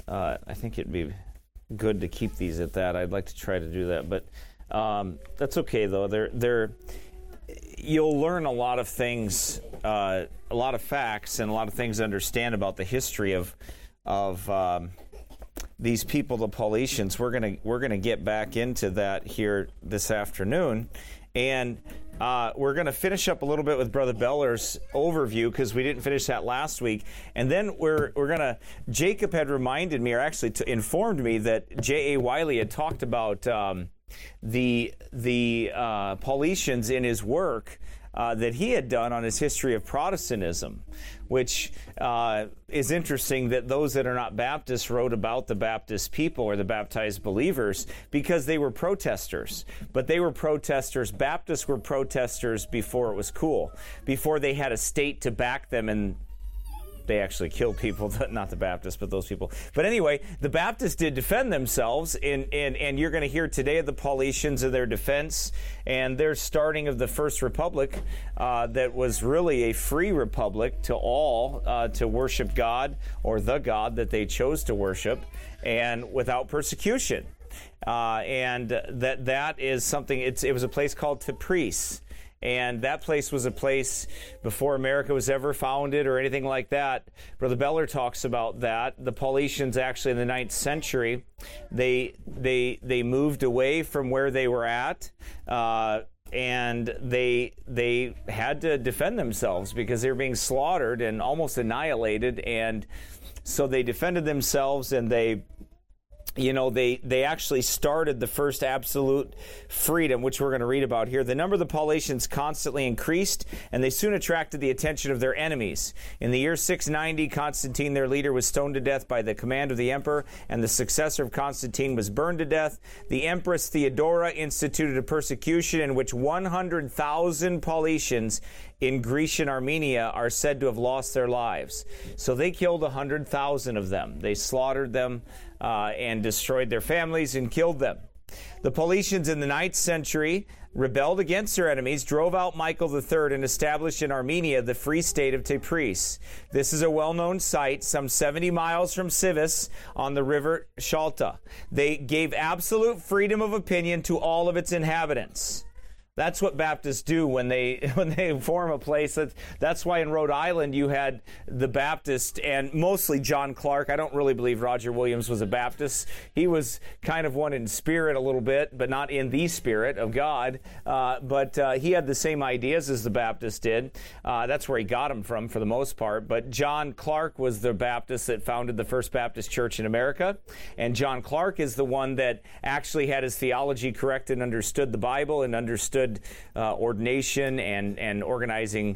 I think it'd be good to keep these at that. I'd like to try to do that, but that's okay though. You'll learn a lot of things, a lot of facts, and a lot of things to understand about the history of these people, the Paulicians. We're gonna get back into that here this afternoon, and we're going to finish up a little bit with Brother Beller's overview because we didn't finish that last week. And then we're going to, Jacob had reminded me, or actually informed me, that J.A. Wiley had talked about the Paulicians in his work that he had done on his history of Protestantism, which is interesting that those that are not Baptists wrote about the Baptist people or the baptized believers because they were protesters. But they were protesters. Baptists were protesters before it was cool, before they had a state to back them, and they actually killed people, not the Baptists, but those people. But anyway, the Baptists did defend themselves, and you're going to hear today of the Paulicians of their defense and their starting of the First Republic that was really a free republic to all to worship God or the God that they chose to worship, and without persecution. And that is something, it was a place called Tipris. And that place was a place before America was ever founded or anything like that. Brother Beller talks about that. The Paulicians actually in the 9th century, they moved away from where they were at, and they had to defend themselves because they were being slaughtered and almost annihilated. And so they defended themselves, and they actually started the first absolute freedom, which we're going to read about here. The number of the Paulicians constantly increased, and they soon attracted the attention of their enemies. In the year 690, Constantine, their leader, was stoned to death by the command of the emperor, and the successor of Constantine was burned to death. The Empress Theodora instituted a persecution in which 100,000 Paulicians in Grecian Armenia are said to have lost their lives. So they killed 100,000 of them. They slaughtered them and destroyed their families and killed them. The Paulicians in the 9th century rebelled against their enemies, drove out Michael III, and established in Armenia the free state of Tipris. This is a well-known site some 70 miles from Sivis on the river Shalta. They gave absolute freedom of opinion to all of its inhabitants. That's what Baptists do when they form a place. That's why in Rhode Island you had the Baptist and mostly John Clark. I don't really believe Roger Williams was a Baptist. He was kind of one in spirit a little bit, but not in the spirit of God. But he had the same ideas as the Baptists did. That's where he got them from for the most part. But John Clark was the Baptist that founded the First Baptist Church in America. And John Clark is the one that actually had his theology correct and understood the Bible and understood ordination and organizing,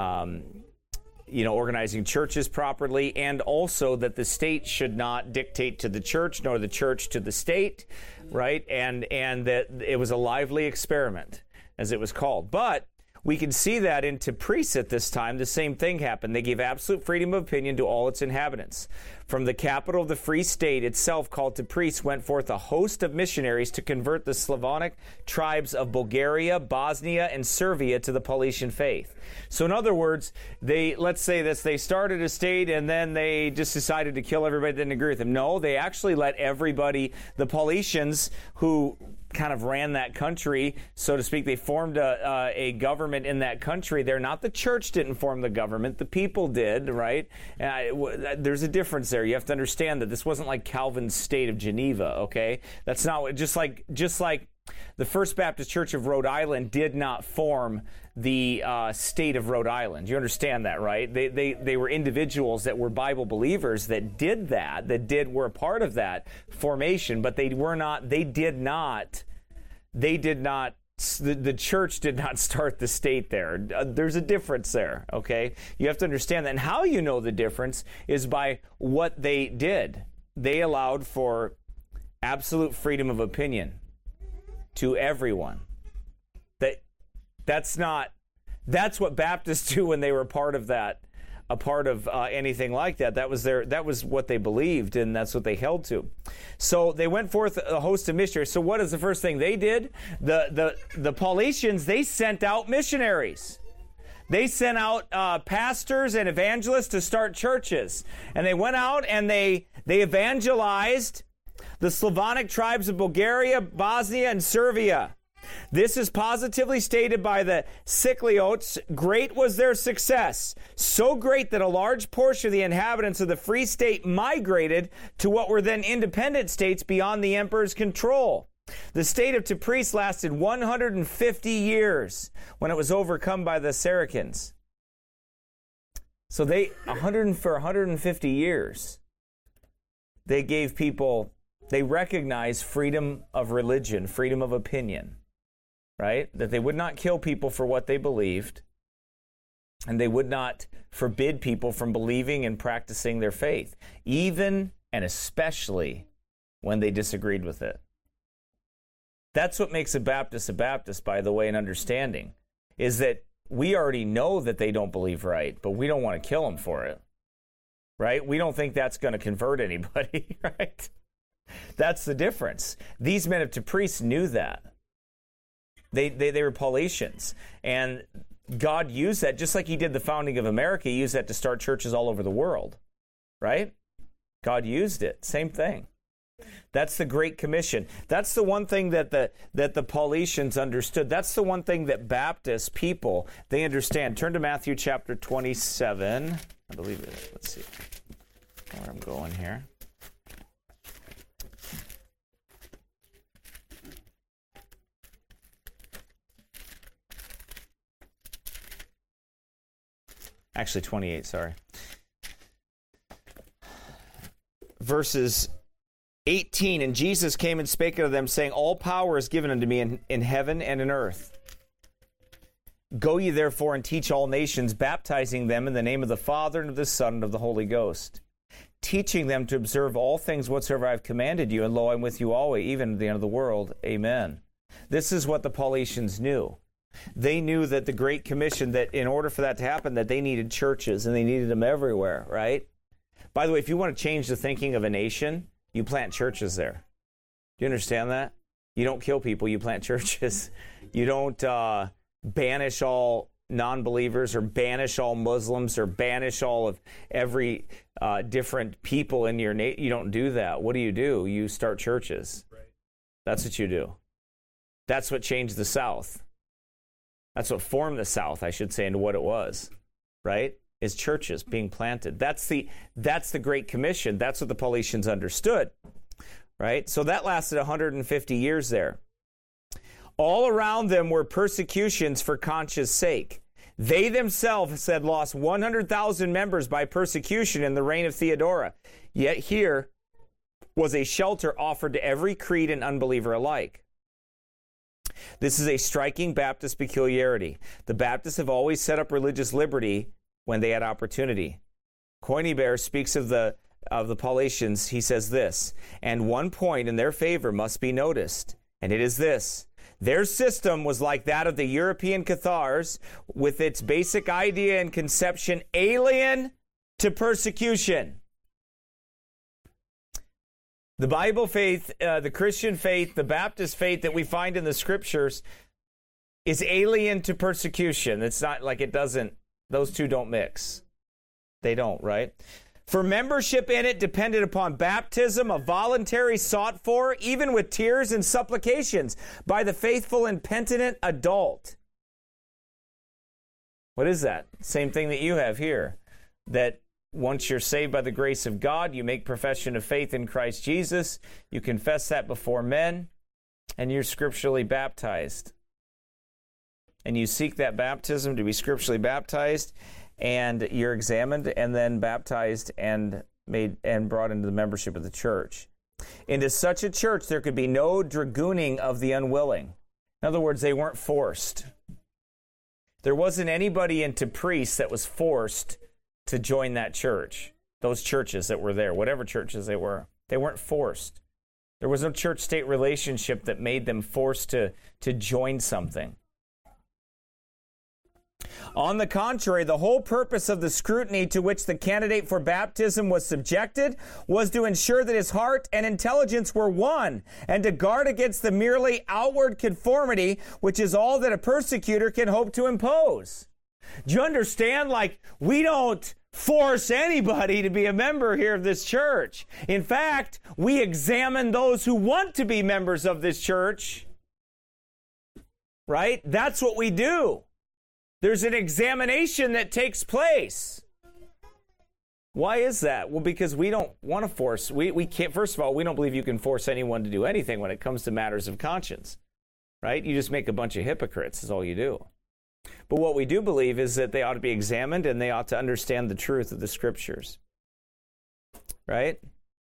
organizing churches properly, and also that the state should not dictate to the church, nor the church to the state, right? And that it was a lively experiment, as it was called. But we can see that in Tipris at this time, the same thing happened. They gave absolute freedom of opinion to all its inhabitants. From the capital of the free state itself, called Tipris, went forth a host of missionaries to convert the Slavonic tribes of Bulgaria, Bosnia, and Serbia to the Paulician faith. So in other words, they started a state and then they just decided to kill everybody that didn't agree with them. No, they actually let everybody, the Paulicians who kind of ran that country, so to speak. They formed a government in that country. They're not, the church didn't form the government. The people did, right? There's a difference there. You have to understand that this wasn't like Calvin's state of Geneva, okay? That's not what, just like the First Baptist Church of Rhode Island did not form the state of Rhode Island. You understand that, right? They were individuals that were Bible believers that did that, were a part of that formation, but the church did not start the state there. There's a difference there, okay? You have to understand that. And how you know the difference is by what they did. They allowed for absolute freedom of opinion to everyone. That's what Baptists do when they were part of anything like that. That was what they believed, and that's what they held to. So they went forth a host of missionaries. So what is the first thing they did? The Paulicians, they sent out missionaries. they sent out pastors and evangelists to start churches. And they went out and they evangelized the Slavonic tribes of Bulgaria, Bosnia, and Serbia. This is positively stated by the Cycliotes. Great was their success, so great that a large portion of the inhabitants of the Free State migrated to what were then independent states beyond the emperor's control. The state of Tabriz lasted 150 years when it was overcome by the Saracens. So for 150 years, they gave people, they recognized freedom of religion, freedom of opinion, right? That they would not kill people for what they believed, and they would not forbid people from believing and practicing their faith, even and especially when they disagreed with it. That's what makes a Baptist, by the way, and understanding, is that we already know that they don't believe right, but we don't want to kill them for it, right? We don't think that's going to convert anybody, right? That's the difference. These men of Tabriz knew that. They were Paulicians, and God used that, just like he did the founding of America. He used that to start churches all over the world, right? God used it. Same thing. That's the Great Commission. That's the one thing that the Paulicians understood. That's the one thing that Baptist people, they understand. Turn to Matthew chapter 27. I believe it is. Let's see where I'm going here. Actually, 28, sorry. Verses 18, and Jesus came and spake unto them, saying, All power is given unto me in heaven and in earth. Go ye therefore and teach all nations, baptizing them in the name of the Father, and of the Son, and of the Holy Ghost, teaching them to observe all things whatsoever I have commanded you, and lo, I'm with you always, even to the end of the world. Amen. This is what the Paulicians knew. They knew that the Great Commission, that in order for that to happen, that they needed churches, and they needed them everywhere, right? By the way, if you want to change the thinking of a nation, you plant churches there. Do you understand that? You don't kill people, you plant churches. You don't banish all non-believers or banish all Muslims or banish all of every different people in your nation. You don't do that. What do? You start churches. Right. That's what you do. That's what changed the South. That's what formed the South, I should say, into what it was, right? Is churches being planted. That's the Great Commission. That's what the Paulicians understood, right? So that lasted 150 years there. All around them were persecutions for conscience sake. They themselves had lost 100,000 members by persecution in the reign of Theodora. Yet here was a shelter offered to every creed and unbeliever alike. This is a striking Baptist peculiarity. The Baptists have always set up religious liberty when they had opportunity. Coineber speaks of the Paulicians. He says this, and one point in their favor must be noticed, and it is this. Their system was like that of the European Cathars, with its basic idea and conception alien to persecution. The Bible faith, the Christian faith, the Baptist faith that we find in the Scriptures is alien to persecution. It's not like it doesn't, those two don't mix. They don't, right? For membership in it depended upon baptism, a voluntary sought for, even with tears and supplications, by the faithful and penitent adult. What is that? Same thing that you have here. That once you're saved by the grace of God, you make profession of faith in Christ Jesus, you confess that before men, and you're scripturally baptized. And you seek that baptism to be scripturally baptized, and you're examined and then baptized and made and brought into the membership of the church. Into such a church, there could be no dragooning of the unwilling. In other words, they weren't forced. There wasn't anybody into priests that was forced to join that church. Those churches that were there, whatever churches they weren't forced. There was no church-state relationship that made them forced to join something. On the contrary, the whole purpose of the scrutiny to which the candidate for baptism was subjected was to ensure that his heart and intelligence were one, and to guard against the merely outward conformity, which is all that a persecutor can hope to impose. Do you understand? Like, we don't force anybody to be a member here of this church. In fact, we examine those who want to be members of this church. Right? That's what we do. There's an examination that takes place. Why is that? Well, because we don't want to force. We can't. First of all, we don't believe you can force anyone to do anything when it comes to matters of conscience. Right? You just make a bunch of hypocrites is all you do. But what we do believe is that they ought to be examined and they ought to understand the truth of the Scriptures. Right?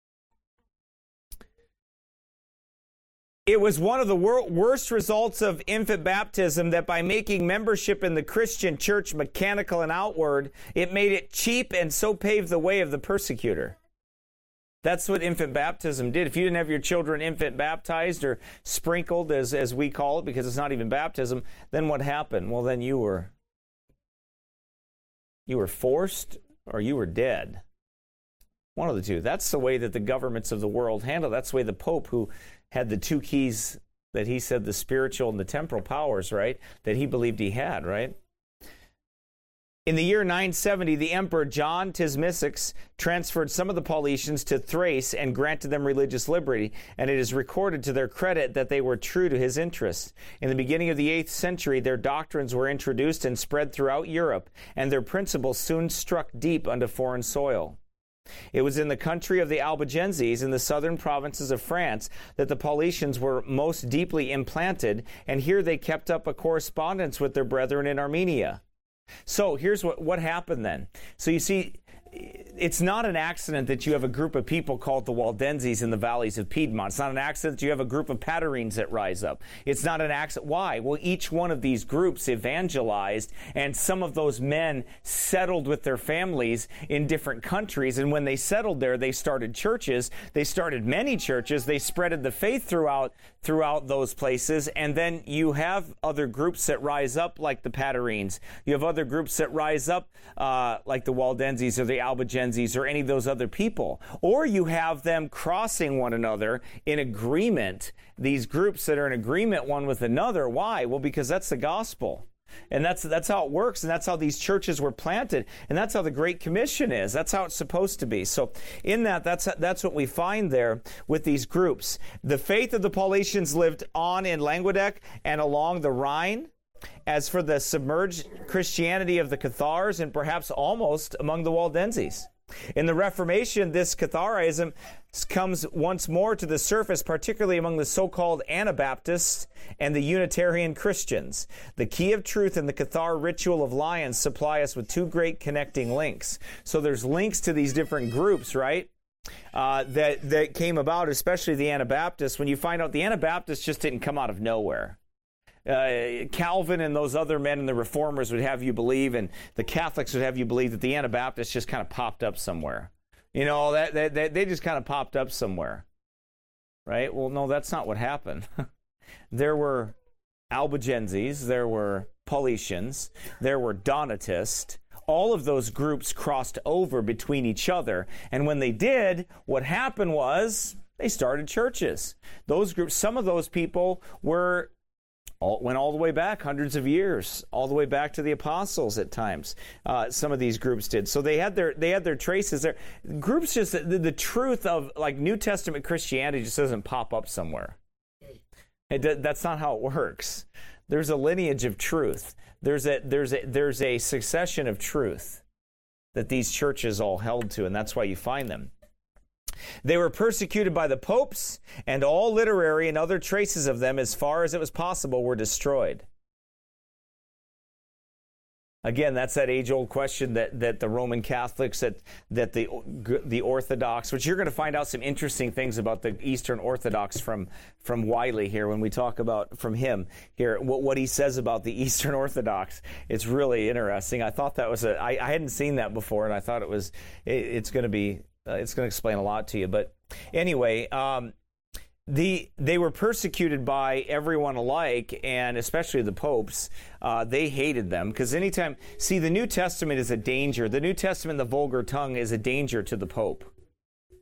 It was one of the worst results of infant baptism that by making membership in the Christian church mechanical and outward, it made it cheap and so paved the way of the persecutor. That's what infant baptism did. If you didn't have your children infant baptized or sprinkled, as we call it, because it's not even baptism, then what happened? Well, then you were forced or you were dead. One of the two. That's the way that the governments of the world handle. That's the way the Pope, who had the two keys that he said, the spiritual and the temporal powers, right, that he believed he had, right? In the year 970, the Emperor John Tiesmisicus transferred some of the Paulicians to Thrace and granted them religious liberty, and it is recorded to their credit that they were true to his interests. In the beginning of the 8th century, their doctrines were introduced and spread throughout Europe, and their principles soon struck deep onto foreign soil. It was in the country of the Albigenses in the southern provinces of France that the Paulicians were most deeply implanted, and here they kept up a correspondence with their brethren in Armenia. So here's what happened then. So you see, it's not an accident that you have a group of people called the Waldenses in the valleys of Piedmont. It's not an accident that you have a group of Patarines that rise up. It's not an accident. Why? Well, each one of these groups evangelized, and some of those men settled with their families in different countries. And when they settled there, they started churches. They started many churches. They spreaded the faith throughout those places. And then you have other groups that rise up like the Patarines. You have other groups that rise up like the Waldenses or the Albigenses or any of those other people. Or you have them crossing one another in agreement, these groups that are in agreement one with another. Why? Well, because that's the gospel. And that's how it works, and that's how these churches were planted, and that's how the Great Commission is. That's how it's supposed to be. So in that's what we find there with these groups. The faith of the Paulicians lived on in Languedoc and along the Rhine. As for the submerged Christianity of the Cathars, and perhaps almost among the Waldenses. In the Reformation, this Catharism comes once more to the surface, particularly among the so-called Anabaptists and the Unitarian Christians. The key of truth and the Cathar ritual of lions supply us with two great connecting links. So there's links to these different groups, right? That came about, especially the Anabaptists. When you find out the Anabaptists just didn't come out of nowhere. Calvin and those other men and the Reformers would have you believe, and the Catholics would have you believe that the Anabaptists just kind of popped up somewhere. You know, that they just kind of popped up somewhere. Right? Well, no, that's not what happened. There were Albigenses, there were Paulicians, there were Donatists. All of those groups crossed over between each other. And when they did, what happened was they started churches. Those groups, some of those people went all the way back hundreds of years, all the way back to the apostles at times. Some of these groups did. So they had their traces there. Groups just, the truth of like New Testament Christianity just doesn't pop up somewhere. That's not how it works. There's a lineage of truth. There's a succession of truth that these churches all held to, and that's why you find them. They were persecuted by the popes, and all literary and other traces of them, as far as it was possible, were destroyed. Again, that's that age-old question that the Roman Catholics, that the Orthodox, which you're going to find out some interesting things about the Eastern Orthodox from Wiley here when we talk about from him here what he says about the Eastern Orthodox. It's really interesting. I thought that was I hadn't seen that before, and I thought it's going to explain a lot to you. But anyway, they were persecuted by everyone alike, and especially the popes. They hated them because the New Testament is a danger. The New Testament, the vulgar tongue, is a danger to the pope.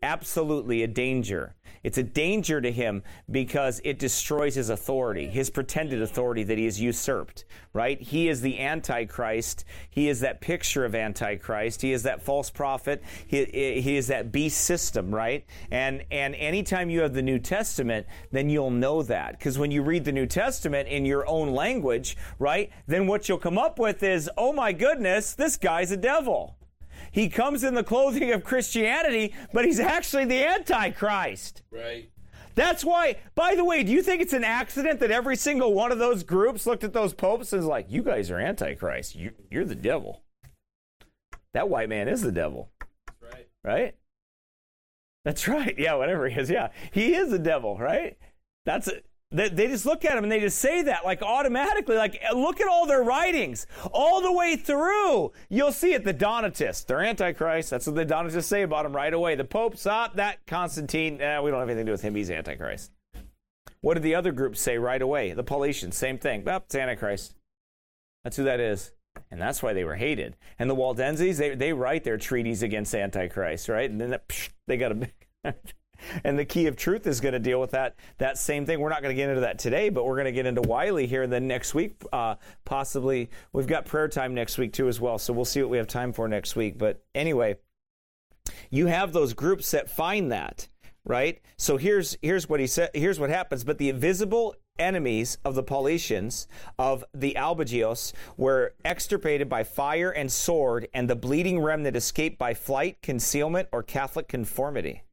absolutely a danger. It's a danger to him because it destroys his authority, his pretended authority that he has usurped, right? He is the Antichrist. He is that picture of Antichrist. He is that false prophet. He is that beast system, right? And anytime you have the New Testament, then you'll know that. Because when you read the New Testament in your own language, right, then what you'll come up with is, oh my goodness, this guy's a devil. He comes in the clothing of Christianity, but he's actually the Antichrist. Right. That's why, by the way, do you think it's an accident that every single one of those groups looked at those popes and was like, you guys are Antichrist. You're the devil. That white man is the devil. That's right. Right? That's right. Yeah, whatever he is. Yeah, he is the devil, right? That's it. They just look at him and they just say that like automatically, like look at all their writings all the way through. You'll see it. The Donatists, they're Antichrist. That's what the Donatists say about him right away. The Pope, that Constantine, we don't have anything to do with him. He's Antichrist. What did the other groups say right away? The Paulicians, same thing. It's Antichrist. That's who that is. And that's why they were hated. And the Waldenses, they write their treaties against Antichrist, right? And then they got a and the Key of Truth is going to deal with that same thing. We're not going to get into that today, but we're going to get into Wiley here. And then next week, possibly, we've got prayer time next week too as well. So we'll see what we have time for next week. But anyway, you have those groups that find that, right? So here's what he said. Here's what happens. But the invisible enemies of the Paulicians, of the Albigeos, were extirpated by fire and sword, and the bleeding remnant escaped by flight, concealment, or Catholic conformity.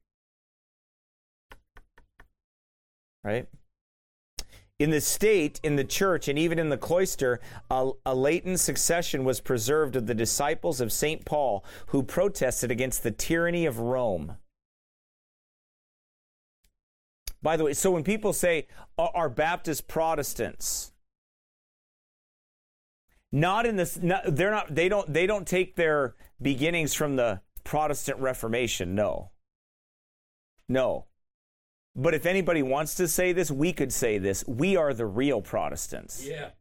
Right? In the state, in the church, and even in the cloister, a latent succession was preserved of the disciples of St. Paul who protested against the tyranny of Rome. By the way, so when people say, are Baptist Protestants? Not in this, they don't take their beginnings from the Protestant Reformation, no. But if anybody wants to say this, we could say this. We are the real Protestants. Yeah.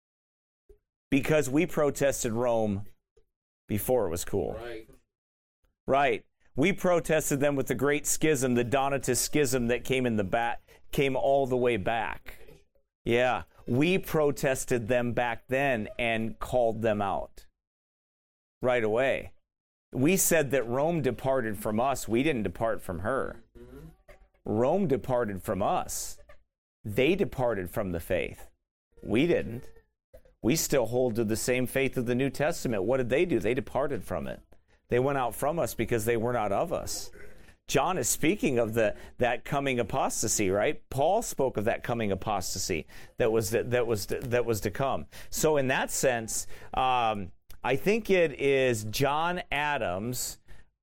Because we protested Rome before it was cool. Right. We protested them with the Great Schism, the Donatist Schism that came all the way back. Yeah. We protested them back then and called them out right away. We said that Rome departed from us. We didn't depart from her. Rome departed from us. They departed from the faith. We didn't. We still hold to the same faith of the New Testament. What did they do? They departed from it. They went out from us because they were not of us. John is speaking of that coming apostasy, right? Paul spoke of that coming apostasy that was to come. So in that sense, I think it is John Adams.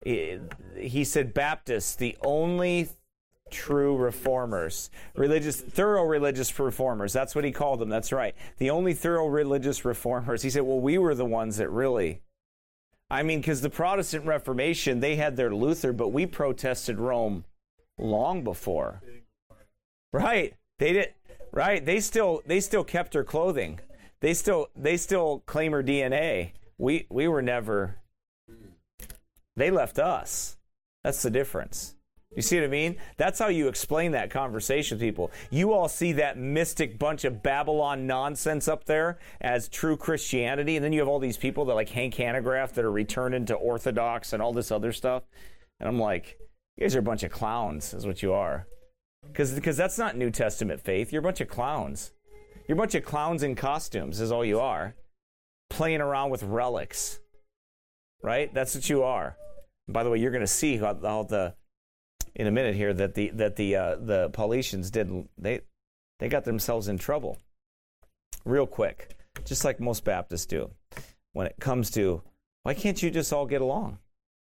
He said Baptists, the only true reformers, thorough religious reformers. That's what he called them. That's right. The only thorough religious reformers. He said, well, we were the ones that really, because the Protestant Reformation, they had their Luther, but we protested Rome long before. Right. They did. Right. They still kept her clothing. They still claim her DNA. We were never. They left us. That's the difference. You see what I mean? That's how you explain that conversation with people. You all see that mystic bunch of Babylon nonsense up there as true Christianity, and then you have all these people that like Hank Hanegraaff that are returning to Orthodox and all this other stuff. And I'm like, you guys are a bunch of clowns, is what you are. Because that's not New Testament faith. You're a bunch of clowns. You're a bunch of clowns in costumes is all you are. Playing around with relics. Right? That's what you are. And by the way, you're going to see how in a minute here that the Paulicians they got themselves in trouble real quick, just like most Baptists do when it comes to why can't you just all get along,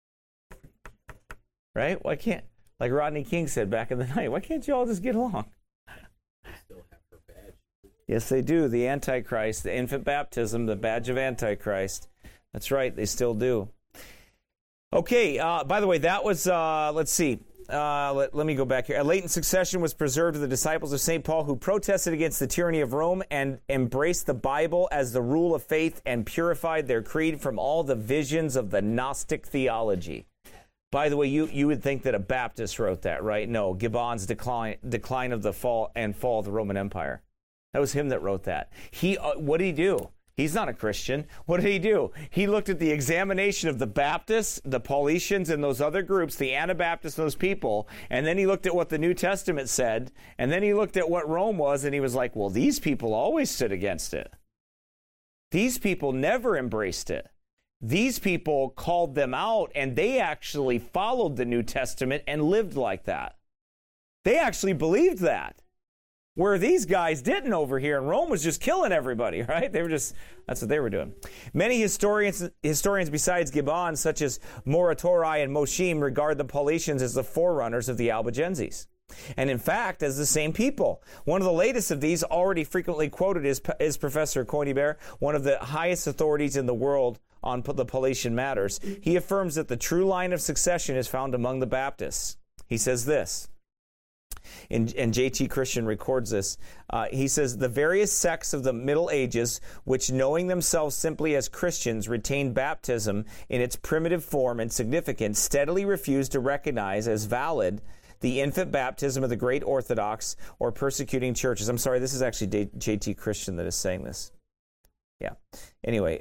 right? Why can't, like Rodney King said back in the night, why can't you all just get along? Still have her badge. Yes, they do. The Antichrist, the infant baptism, the badge of Antichrist. That's right, they still do. Okay, by the way, that was let's see. Let me go back here. A latent succession was preserved of the disciples of St. Paul who protested against the tyranny of Rome and embraced the Bible as the rule of faith and purified their creed from all the visions of the Gnostic theology. By the way, you would think that a Baptist wrote that, right? No, Gibbon's Decline of the Fall and Fall of the Roman Empire. That was him that wrote that. What did he do? He's not a Christian. What did he do? He looked at the examination of the Baptists, the Paulicians, and those other groups, the Anabaptists, those people, and then he looked at what the New Testament said, and then he looked at what Rome was, and he was like, well, these people always stood against it. These people never embraced it. These people called them out, and they actually followed the New Testament and lived like that. They actually believed that. Where these guys didn't over here, and Rome was just killing everybody, right? That's what they were doing. Many historians besides Gibbon, such as Muratori and Moshim, regard the Paulicians as the forerunners of the Albigenses. And in fact, as the same people. One of the latest of these, already frequently quoted, is Professor Coinibert, one of the highest authorities in the world on the Paulician matters. He affirms that the true line of succession is found among the Baptists. He says this, and J.T. Christian records this. He says, the various sects of the Middle Ages, which knowing themselves simply as Christians, retained baptism in its primitive form and significance, steadily refused to recognize as valid the infant baptism of the great Orthodox or persecuting churches. I'm sorry, this is actually J.T. Christian that is saying this. Yeah. Anyway,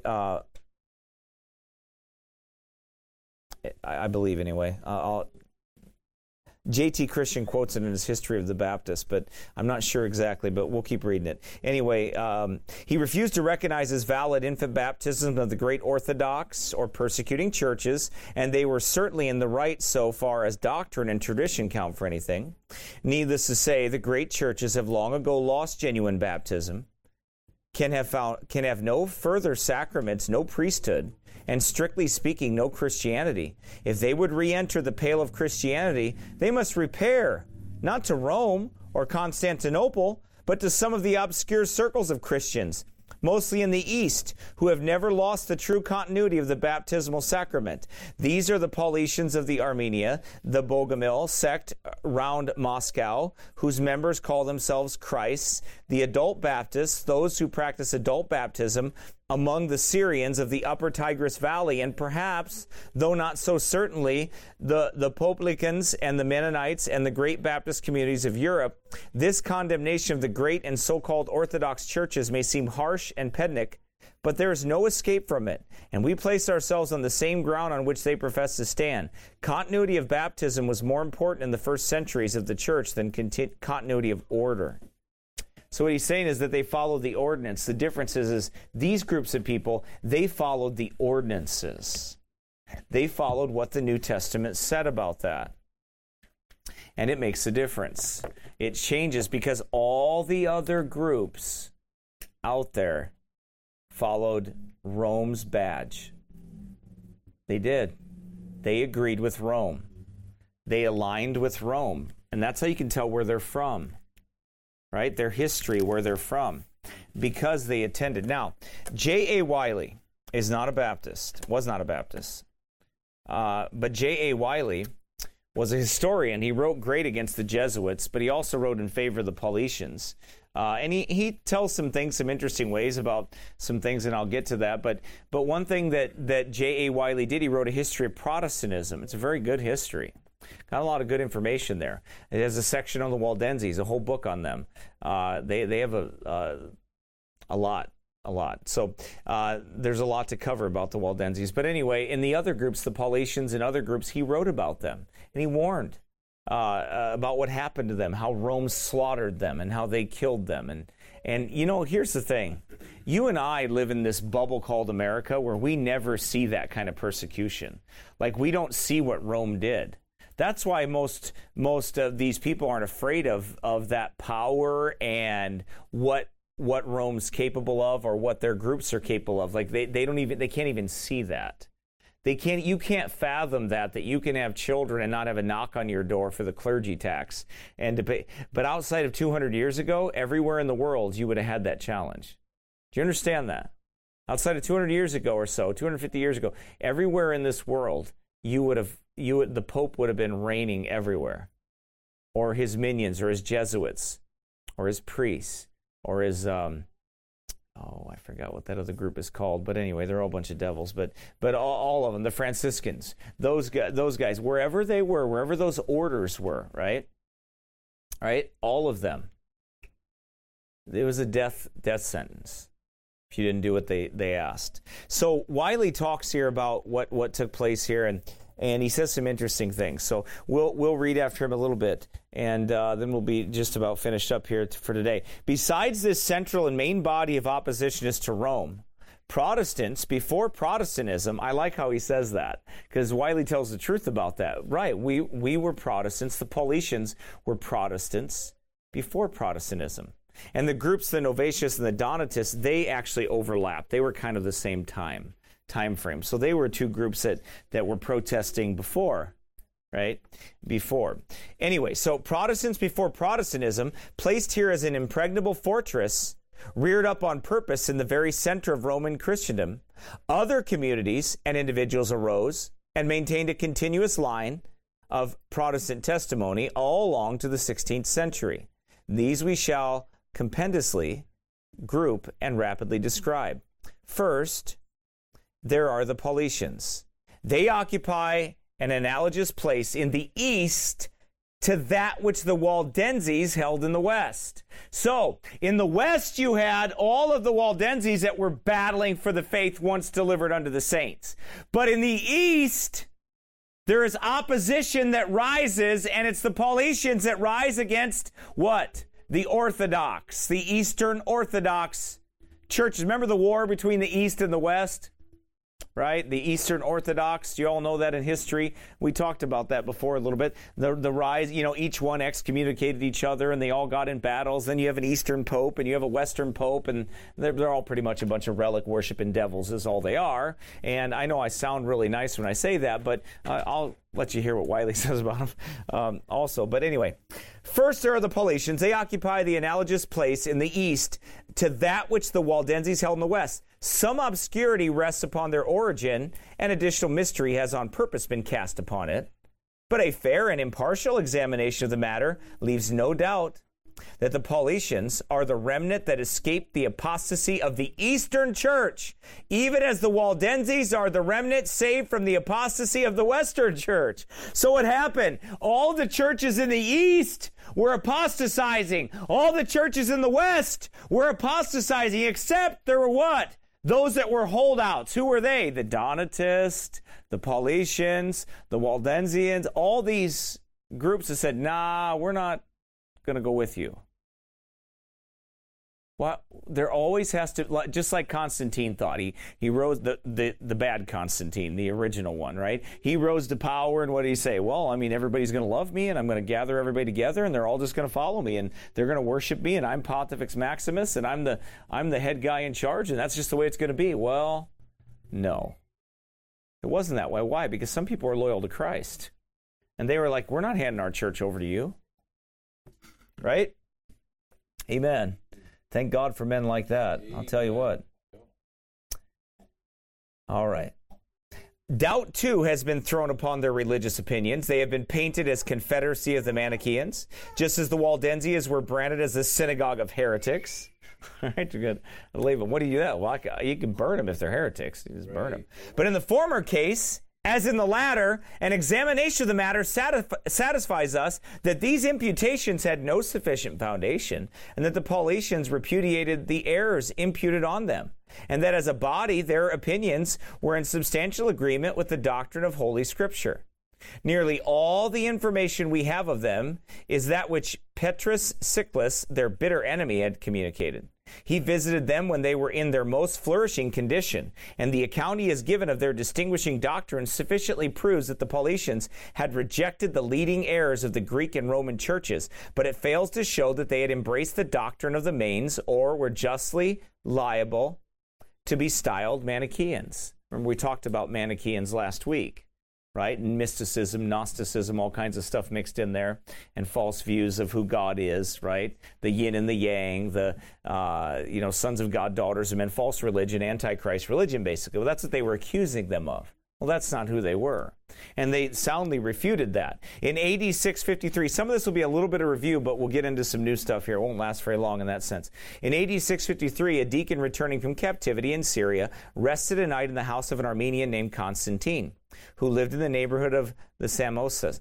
I believe anyway. J.T. Christian quotes it in his History of the Baptists, but I'm not sure exactly, but we'll keep reading it. Anyway, he refused to recognize as valid infant baptism of the great Orthodox or persecuting churches, and they were certainly in the right so far as doctrine and tradition count for anything. Needless to say, the great churches have long ago lost genuine baptism, can have no further sacraments, no priesthood, and strictly speaking, no Christianity. If they would re-enter the pale of Christianity, they must repair, not to Rome or Constantinople, but to some of the obscure circles of Christians, mostly in the East, who have never lost the true continuity of the baptismal sacrament. These are the Paulicians of the Armenia, the Bogomil sect round Moscow, whose members call themselves Christs, the adult Baptists, those who practice adult baptism, among the Syrians of the upper Tigris Valley, and perhaps, though not so certainly, the Poplicans and the Mennonites and the great Baptist communities of Europe. This condemnation of the great and so-called Orthodox churches may seem harsh and pedantic, but there is no escape from it, and we place ourselves on the same ground on which they profess to stand. Continuity of baptism was more important in the first centuries of the church than continuity of order. So what he's saying is that they followed the ordinance. The difference is these groups of people, they followed the ordinances. They followed what the New Testament said about that. And it makes a difference. It changes because all the other groups out there followed Rome's badge. They did. They agreed with Rome. They aligned with Rome. And that's how you can tell where they're from. Right? Their history, where they're from, because they attended. Now, J.A. Wiley is not a Baptist, was not a Baptist. But J.A. Wiley was a historian. He wrote great against the Jesuits, but he also wrote in favor of the Paulicians. And he tells some things, some interesting ways about some things, and I'll get to that. But one thing that J.A. Wiley did, he wrote a history of Protestantism. It's a very good history. Got a lot of good information there. It has a section on the Waldenses, a whole book on them. They have a lot. So there's a lot to cover about the Waldenses. But anyway, in the other groups, the Paulicians and other groups, he wrote about them. And he warned about what happened to them, how Rome slaughtered them and how they killed them. And you know, here's the thing. You and I live in this bubble called America where we never see that kind of persecution. Like, we don't see what Rome did. That's why most of these people aren't afraid of that power and what Rome's capable of or what their groups are capable of. Like, they can't even see that. You can't fathom that you can have children and not have a knock on your door for the clergy tax and to pay. But outside of 200 years ago, everywhere in the world, you would have had that challenge. Do you understand that? Outside of 200 years ago or so, 250 years ago, everywhere in this world, the Pope would have been reigning everywhere, or his minions, or his Jesuits, or his priests, or his oh, I forgot what that other group is called, but anyway, they're all a bunch of devils. But all of them, the Franciscans, those guys, wherever they were, wherever those orders were, right, all of them, it was a death sentence if you didn't do what they asked. So Wiley talks here about what took place here, and he says some interesting things. So we'll read after him a little bit, and then we'll be just about finished up here for today. Besides this central and main body of oppositionists to Rome, Protestants, before Protestantism, I like how he says that, because Wiley tells the truth about that. Right, we were Protestants. The Paulicians were Protestants before Protestantism. And the groups, the Novatius and the Donatists, they actually overlapped. They were kind of the same time frame. So they were two groups that were protesting before, right? Before. Anyway, so Protestants before Protestantism, placed here as an impregnable fortress, reared up on purpose in the very center of Roman Christendom, other communities and individuals arose and maintained a continuous line of Protestant testimony all along to the 16th century. These we shall compendiously group and rapidly describe. First, there are the Paulicians. They occupy an analogous place in the east to that which the Waldenses held in the west. So, in the west you had all of the Waldenses that were battling for the faith once delivered unto the saints. But in the east, there is opposition that rises, and it's the Paulicians that rise against what? The Orthodox, the Eastern Orthodox churches. Remember the war between the East and the West? Right? The Eastern Orthodox, you all know that in history. We talked about that before a little bit. The rise, each one excommunicated each other and they all got in battles. Then you have an Eastern Pope and you have a Western Pope, and they're all pretty much a bunch of relic worshiping devils is all they are. And I know I sound really nice when I say that, but I'll let you hear what Wiley says about them also. But anyway, first there are the Paulicians. They occupy the analogous place in the east to that which the Waldenses held in the west. Some obscurity rests upon their origin, and additional mystery has on purpose been cast upon it. But a fair and impartial examination of the matter leaves no doubt that the Paulicians are the remnant that escaped the apostasy of the Eastern Church, even as the Waldenses are the remnant saved from the apostasy of the Western Church. So what happened? All the churches in the East were apostatizing. All the churches in the West were apostatizing, except there were what? Those that were holdouts. Who were they? The Donatists, the Paulicians, the Waldensians, all these groups that said, nah, we're not going to go with you. Well, there always has to, just like Constantine thought. He rose, the bad Constantine, the original one, right? He rose to power, and what did he say? Well, everybody's going to love me, and I'm going to gather everybody together, and they're all just going to follow me, and they're going to worship me, and I'm Pontifex Maximus, and I'm the head guy in charge, and that's just the way it's going to be. Well, no. It wasn't that way. Why? Because some people are loyal to Christ. And they were like, we're not handing our church over to you. Right? Amen. Thank God for men like that. I'll tell you what. All right. Doubt, too, has been thrown upon their religious opinions. They have been painted as confederacy of the Manichaeans, just as the Waldensians were branded as the synagogue of heretics. All right, you're good. Leave them. What do you do that? Well, you can burn them if they're heretics. You just burn them. But in the former case, as in the latter, an examination of the matter satisfies us that these imputations had no sufficient foundation, and that the Paulicians repudiated the errors imputed on them, and that as a body their opinions were in substantial agreement with the doctrine of Holy Scripture. Nearly all the information we have of them is that which Petrus Siclas, their bitter enemy, had communicated. He visited them when they were in their most flourishing condition, and the account he has given of their distinguishing doctrine sufficiently proves that the Paulicians had rejected the leading errors of the Greek and Roman churches, but it fails to show that they had embraced the doctrine of the Manes or were justly liable to be styled Manichaeans. Remember, we talked about Manichaeans last week. Right? And mysticism, Gnosticism, all kinds of stuff mixed in there, and false views of who God is, right? The yin and the yang, the, sons of God, daughters of men, false religion, antichrist religion, basically. Well, that's what they were accusing them of. Well, that's not who they were. And they soundly refuted that. In AD 653, some of this will be a little bit of review, but we'll get into some new stuff here. It won't last very long in that sense. In AD 653, a deacon returning from captivity in Syria rested a night in the house of an Armenian named Constantine, who lived in the neighborhood of the Samosata.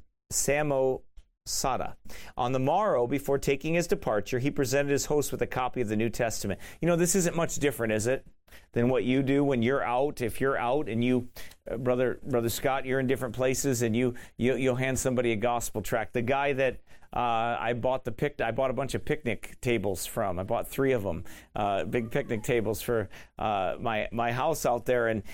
On the morrow, before taking his departure, he presented his host with a copy of the New Testament. You know, this isn't much different, is it, than what you do when you're out? If you're out and you, Brother Scott, you're in different places and you'll hand somebody a gospel tract. The guy that I bought a bunch of picnic tables from. I bought 3 of them, big picnic tables for my house out there, and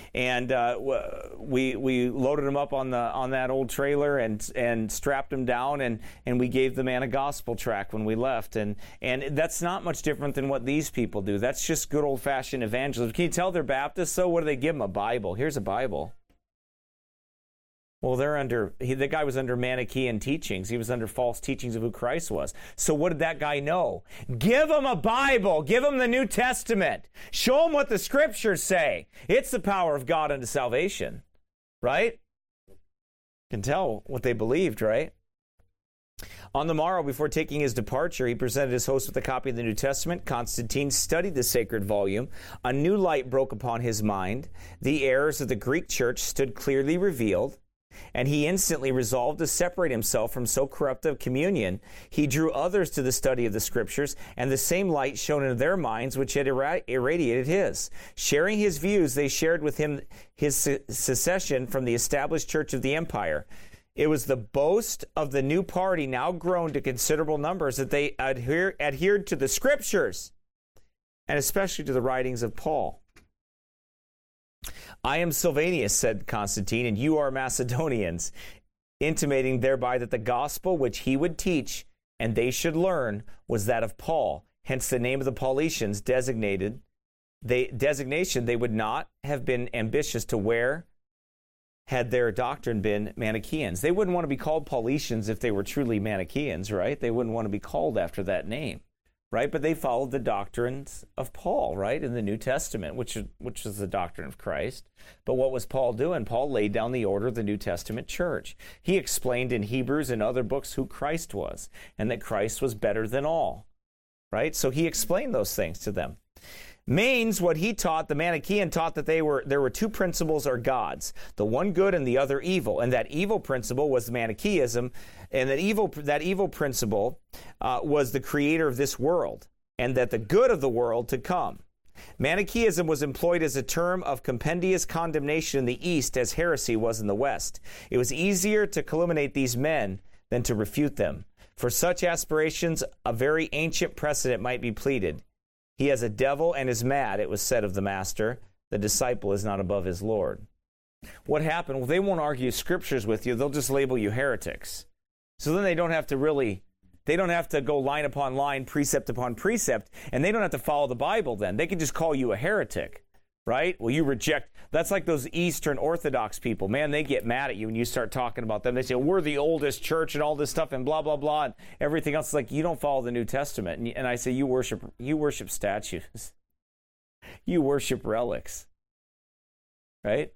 we loaded them up on that old trailer and strapped them down, and we gave the man a gospel tract when we left, and that's not much different than what these people do. That's just good old fashioned evangelism. Can you tell they're Baptists? So what do they give them? A Bible. Here's a Bible. Well, the guy was under Manichaean teachings. He was under false teachings of who Christ was. So what did that guy know? Give him a Bible. Give him the New Testament. Show him what the Scriptures say. It's the power of God unto salvation, right? You can tell what they believed, right? On the morrow, before taking his departure, he presented his host with a copy of the New Testament. Constantine studied the sacred volume. A new light broke upon his mind. The errors of the Greek church stood clearly revealed, and he instantly resolved to separate himself from so corrupt a communion. He drew others to the study of the Scriptures, and the same light shone into their minds which had irradiated his. Sharing his views, they shared with him his secession from the established church of the empire. It was the boast of the new party, now grown to considerable numbers, that they adhered to the Scriptures, and especially to the writings of Paul. I am Silvanus, said Constantine, and you are Macedonians, intimating thereby that the gospel which he would teach and they should learn was that of Paul. Hence the name of the Paulicians designation they would not have been ambitious to wear had their doctrine been Manichaeans. They wouldn't want to be called Paulicians if they were truly Manichaeans, right? They wouldn't want to be called after that name. Right, but they followed the doctrines of Paul, right, in the New Testament, which is the doctrine of Christ. But what was Paul doing? Paul laid down the order of the New Testament church. He explained in Hebrews and other books who Christ was, and that Christ was better than all, right? So he explained those things to them. Manes, what he taught, the Manichaean taught that there were 2 principles or gods, the one good and the other evil, and that evil principle was Manichaeism, and that evil principle was the creator of this world, and that the good of the world to come. Manichaeism was employed as a term of compendious condemnation in the East as heresy was in the West. It was easier to calumniate these men than to refute them. For such aspirations, a very ancient precedent might be pleaded. He has a devil and is mad, it was said of the master. The disciple is not above his Lord. What happened? Well, they won't argue Scriptures with you. They'll just label you heretics. So then they don't have to go line upon line, precept upon precept, and they don't have to follow the Bible then. They can just call you a heretic, right? Well, you reject. That's like those Eastern Orthodox people. Man, they get mad at you when you start talking about them. They say, we're the oldest church and all this stuff and blah, blah, blah, and everything else. It's like, you don't follow the New Testament. And I say, you worship statues. You worship relics, right?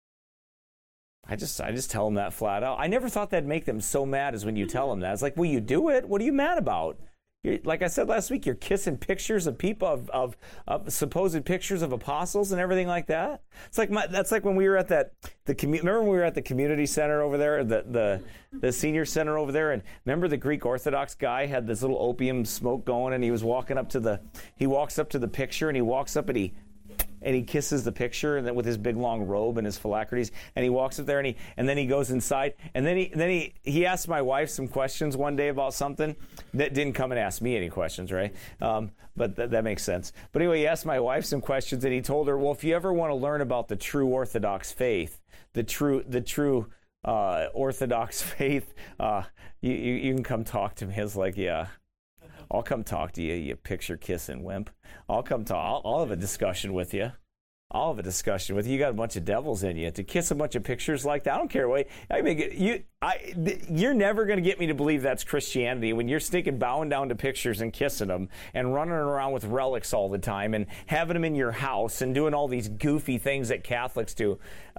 I just tell them that flat out. I never thought that'd make them so mad as when you tell them that. It's like, well, you do it. What are you mad about? Like I said last week, you're kissing pictures of people, of supposed pictures of apostles and everything like that. It's like that's like when we were at remember when we were at the community center over there, the senior center over there, and remember the Greek Orthodox guy had this little opium smoke going, and he walks up to the picture, and he walks up and he kisses the picture, and then with his big long robe and his phylacteries, and he walks up there and then he goes inside, and then he asked my wife some questions one day about something that didn't come and ask me any questions, right? But that makes sense. But anyway, he asked my wife some questions, and he told her, well, if you ever want to learn about the true Orthodox faith, the true Orthodox faith, you can come talk to me. I was like, yeah. I'll come talk to you, you picture-kissing wimp. I'll have a discussion with you. I'll have a discussion with you. You got a bunch of devils in you. To kiss a bunch of pictures like that, I don't care what. You're never going to get me to believe that's Christianity when you're sticking bowing down to pictures and kissing them and running around with relics all the time and having them in your house and doing all these goofy things that Catholics do.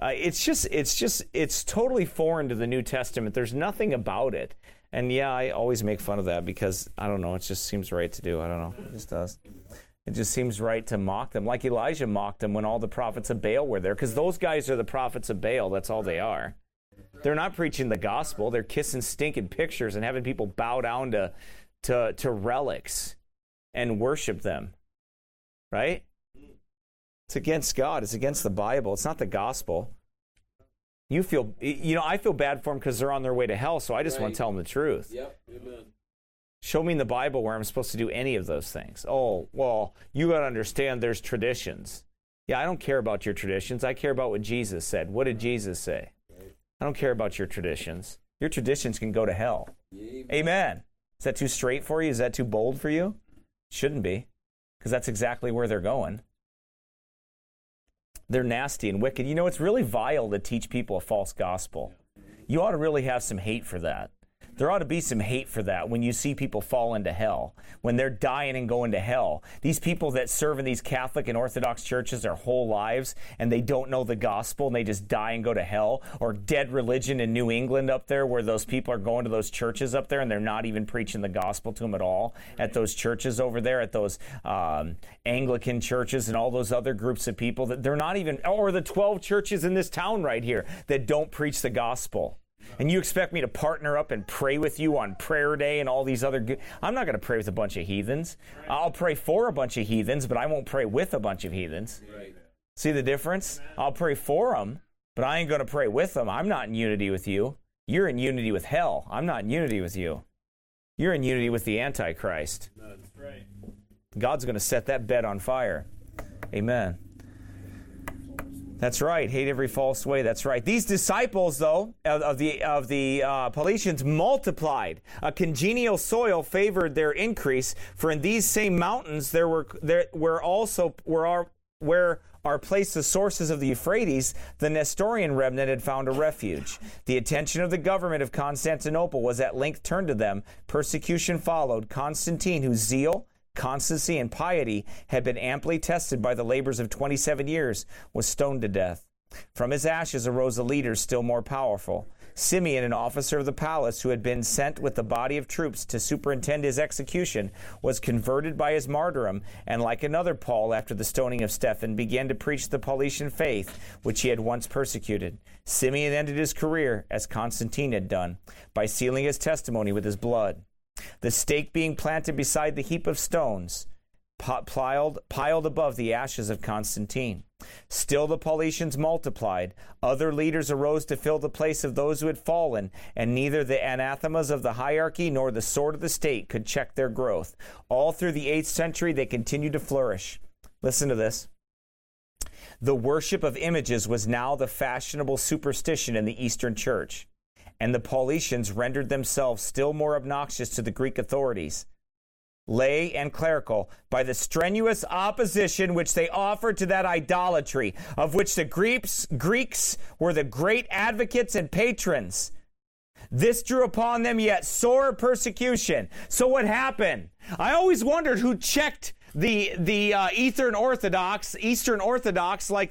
It's totally foreign to the New Testament. There's nothing about it. And yeah, I always make fun of that because, I don't know, it just seems right to do. I don't know. It just does. It just seems right to mock them, like Elijah mocked them when all the prophets of Baal were there, because those guys are the prophets of Baal. That's all they are. They're not preaching the gospel. They're kissing stinking pictures and having people bow down to relics and worship them, right? It's against God. It's against the Bible. It's not the gospel. I feel bad for them because they're on their way to hell, so I just want to tell them the truth. Yep, amen. Show me in the Bible where I'm supposed to do any of those things. Oh, well, you got to understand there's traditions. Yeah, I don't care about your traditions. I care about what Jesus said. What did Jesus say? I don't care about your traditions. Your traditions can go to hell. Amen. Is that too straight for you? Is that too bold for you? Shouldn't be, because that's exactly where they're going. They're nasty and wicked. You know, it's really vile to teach people a false gospel. You ought to really have some hate for that. There ought to be some hate for that when you see people fall into hell, when they're dying and going to hell. These people that serve in these Catholic and Orthodox churches their whole lives, and they don't know the gospel, and they just die and go to hell. Or Dead Religion in New England up there, where those people are going to those churches up there, and they're not even preaching the gospel to them at all. At those churches over there, at those Anglican churches and all those other groups of people, that they're not even, or the 12 churches in this town right here that don't preach the gospel. And you expect me to partner up and pray with you on prayer day and all these other... I'm not going to pray with a bunch of heathens. I'll pray for a bunch of heathens, but I won't pray with a bunch of heathens. Right. See the difference? I'll pray for them, but I ain't going to pray with them. I'm not in unity with you. You're in unity with hell. I'm not in unity with you. You're in unity with the Antichrist. That's right. God's going to set that bed on fire. Amen. That's right. Hate every false way. That's right. These disciples, though, of the Paulicians multiplied. A congenial soil favored their increase. For in these same mountains where are placed the sources of the Euphrates, the Nestorian remnant had found a refuge. The attention of the government of Constantinople was at length turned to them. Persecution followed. Constantine, whose zeal, constancy, and piety had been amply tested by the labors of 27 years, was stoned to death. From his ashes arose a leader still more powerful. Simeon, an officer of the palace who had been sent with the body of troops to superintend his execution, was converted by his martyrdom, and like another Paul after the stoning of Stephen, began to preach the Paulician faith, which he had once persecuted. Simeon ended his career, as Constantine had done, by sealing his testimony with his blood. The stake being planted beside the heap of stones, piled above the ashes of Constantine. Still the Paulicians multiplied. Other leaders arose to fill the place of those who had fallen, and neither the anathemas of the hierarchy nor the sword of the state could check their growth. All through the 8th century they continued to flourish. Listen to this. The worship of images was now the fashionable superstition in the Eastern Church, and the Paulicians rendered themselves still more obnoxious to the Greek authorities, lay and clerical, by the strenuous opposition which they offered to that idolatry, of which the Greeks were the great advocates and patrons. This drew upon them yet sore persecution. So what happened? I always wondered who checked the Eastern Orthodox, like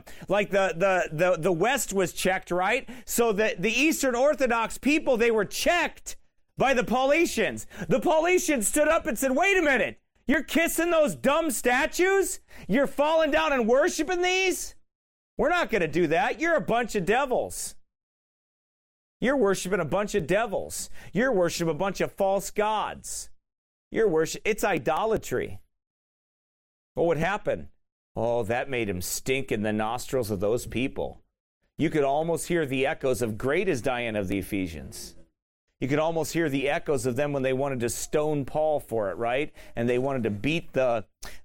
the West was checked, right? So the Eastern Orthodox people, they were checked by the Paulicians. The Paulicians stood up and said, wait a minute, you're kissing those dumb statues? You're falling down and worshiping these? We're not going to do that. You're a bunch of devils. You're worshiping a bunch of devils. You're worshiping a bunch of false gods. It's idolatry. What would happen? Oh, that made him stink in the nostrils of those people. You could almost hear the echoes of great is Diana of the Ephesians. You could almost hear the echoes of them when they wanted to stone Paul for it, right? And they wanted to beat the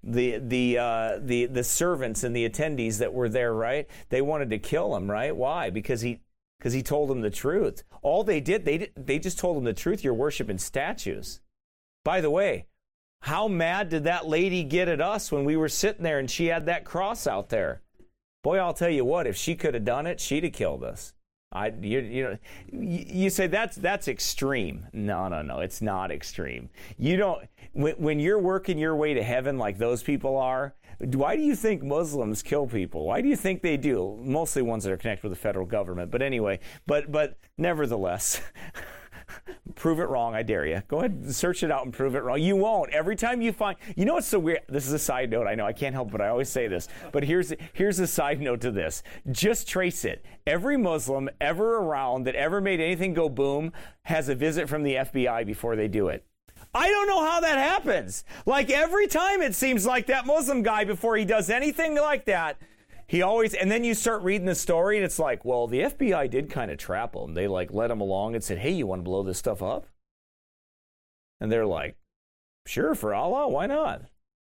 servants and the attendees that were there, right? They wanted to kill him, right? Why? Because he told them the truth. All they did, they just told them the truth. You're worshiping statues. By the way, how mad did that lady get at us when we were sitting there and she had that cross out there? Boy, I'll tell you what, if she could have done it, she'd have killed us. You say that's extreme. No, it's not extreme. You don't, when you're working your way to heaven like those people are, why do you think Muslims kill people? Why do you think they do? Mostly ones that are connected with the federal government. But anyway, but nevertheless, prove it wrong, I dare you. Go ahead and search it out and prove it wrong. You won't. Every time you find, you know what's so weird? This is a side note. I know I can't help it, but I always say this. But here's a side note to this. Just trace it. Every Muslim ever around that ever made anything go boom has a visit from the FBI before they do it. I don't know how that happens. Like every time it seems like that Muslim guy, before he does anything like that, he always, and then you start reading the story and it's like, well, the FBI did kind of trap him. They like led him along and said, hey, you want to blow this stuff up? And they're like, sure, for Allah, why not?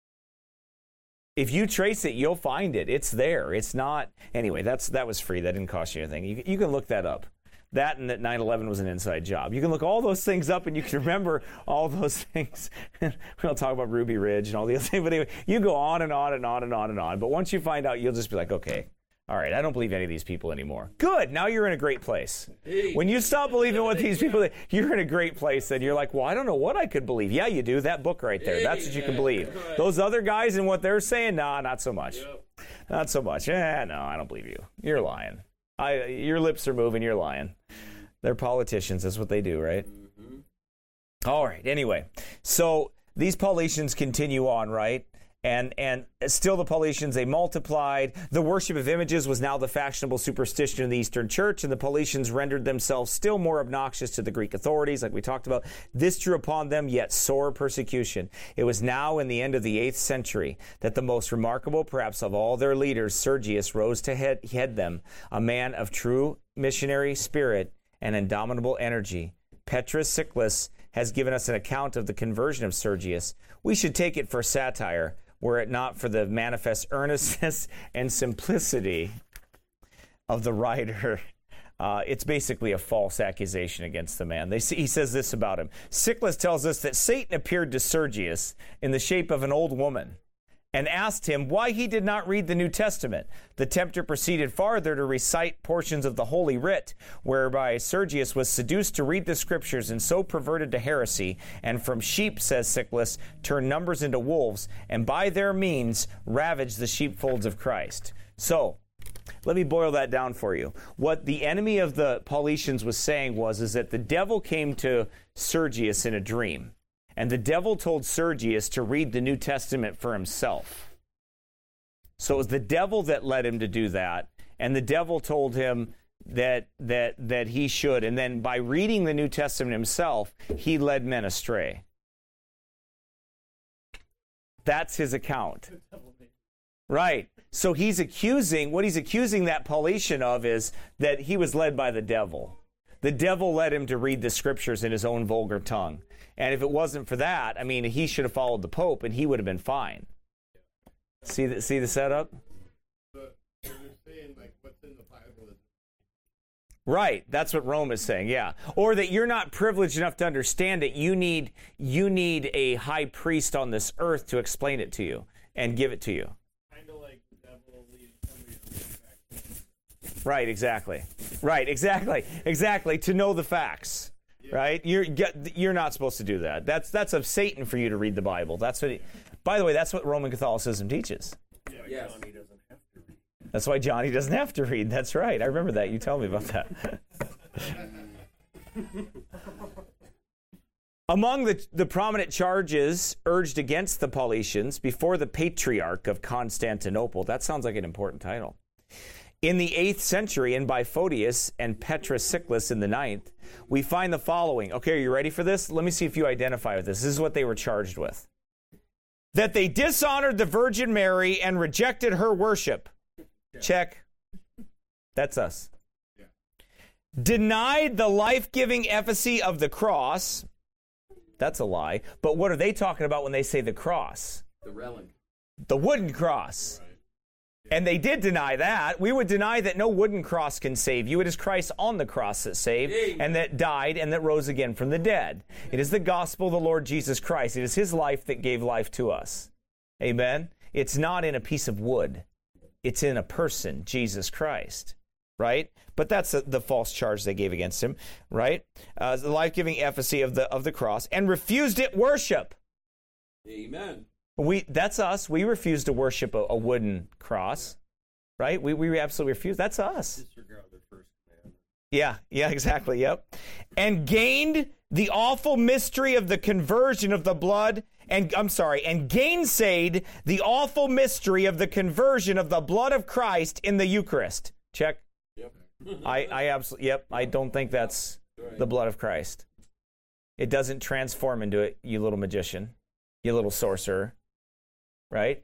If you trace it, you'll find it. It's there. It's not, anyway, that was free. That didn't cost you anything. You can look that up. That and that 9/11 was an inside job. You can look all those things up and you can remember all those things. We don't talk about Ruby Ridge and all the other things, but anyway, you go on and on and on and on and on. But once you find out, you'll just be like, okay, all right, I don't believe any of these people anymore. Good, now you're in a great place. When you stop believing what these people, you're in a great place and you're like, well, I don't know what I could believe. Yeah, you do. That book right there, that's what you can believe. Those other guys and what they're saying, nah, not so much. Not so much. No, I don't believe you. You're lying. Your lips are moving, you're lying. They're politicians, that's what they do, right? Mm-hmm. All right, anyway. So these Paulicians continue on, right? And still the Paulicians, they multiplied. The worship of images was now the fashionable superstition in the Eastern Church, and the Paulicians rendered themselves still more obnoxious to the Greek authorities, like we talked about. This drew upon them yet sore persecution. It was now in the end of the 8th century that the most remarkable, perhaps of all their leaders, Sergius, rose to head them, a man of true missionary spirit and indomitable energy. Petrus Siculus has given us an account of the conversion of Sergius. We should take it for satire, were it not for the manifest earnestness and simplicity of the writer. It's basically a false accusation against the man. He says this about him. Siculus tells us that Satan appeared to Sergius in the shape of an old woman and asked him why he did not read the New Testament. The tempter proceeded farther to recite portions of the Holy Writ, whereby Sergius was seduced to read the Scriptures and so perverted to heresy, and from sheep, says Siculus, turned numbers into wolves, and by their means ravaged the sheepfolds of Christ. So, let me boil that down for you. What the enemy of the Paulicians was saying is that the devil came to Sergius in a dream. And the devil told Sergius to read the New Testament for himself. So it was the devil that led him to do that. And the devil told him that he should. And then by reading the New Testament himself, he led men astray. That's his account. Right. So what he's accusing that Paulician of is that he was led by the devil. The devil led him to read the Scriptures in his own vulgar tongue. And if it wasn't for that, I mean, he should have followed the Pope and he would have been fine. See the setup? But they're saying, like, what's in the Bible is... Right. That's what Rome is saying, yeah. Or that you're not privileged enough to understand it. You need a high priest on this earth to explain it to you and give it to you. Kind of like the devil leading somebody to the facts. Right, exactly. Right, exactly. To know the facts. Right? You're not supposed to do that. That's of Satan for you to read the Bible. By the way, that's what Roman Catholicism teaches. Yeah, yes. Johnny doesn't have to read. That's why Johnny doesn't have to read. That's right. I remember that. You tell me about that. Among the prominent charges urged against the Paulicians before the Patriarch of Constantinople, that sounds like an important title, in the 8th century, and by Photius and Petrus Siculus in the 9th, we find the following. Okay, are you ready for this? Let me see if you identify with this. This is what they were charged with. That they dishonored the Virgin Mary and rejected her worship. Yeah. Check. That's us. Yeah. Denied the life-giving efficacy of the cross. That's a lie. But what are they talking about when they say the cross? The relic. The wooden cross. Right. And they did deny that. We would deny that no wooden cross can save you. It is Christ on the cross that saved and that died and that rose again from the dead. It is the gospel of the Lord Jesus Christ. It is his life that gave life to us. Amen? It's not in a piece of wood. it's in a person, Jesus Christ, right? But that's the false charge they gave against him, right? The life-giving effigy of the cross, and refused it worship. Amen. That's us. We refuse to worship a wooden cross, right? We absolutely refuse. That's us. Disregard the first commandment. Yeah, exactly, yep. And gained the awful mystery of the conversion of the blood, and gainsayed the awful mystery of the conversion of the blood of Christ in the Eucharist. Check. Yep. I absolutely, yep, I don't think that's the blood of Christ. It doesn't transform into it, you little magician, you little sorcerer. Right?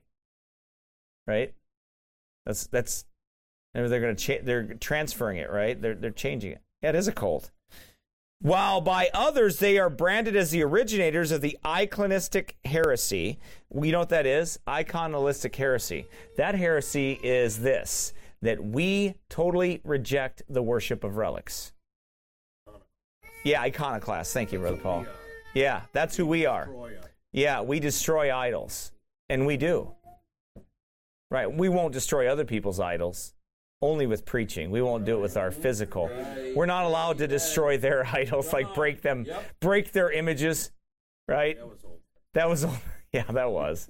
That's they're transferring it, right? They're changing it. Yeah, it is a cult. While by others they are branded as the originators of the iconistic heresy. You know what that is? Iconistic heresy. That heresy is this, that we totally reject the worship of relics. Yeah, iconoclast. Thank you, Brother Paul. Yeah, that's who we are. Yeah, we destroy idols. And we do. Right. We won't destroy other people's idols. Only with preaching. We won't do it with our physical. We're not allowed to destroy their idols, like break them, break their images. Right? That was old. Yeah, that was.